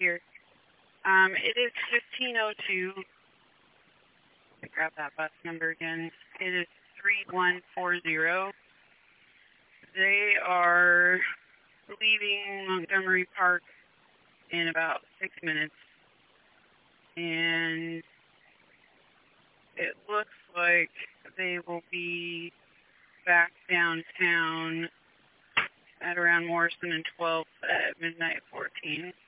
here. It is 1502. Grab that bus number again. It is 3140. They are leaving Montgomery Park in about 6 minutes. And it looks like they will be back downtown at around Morrison and 12th at midnight 14.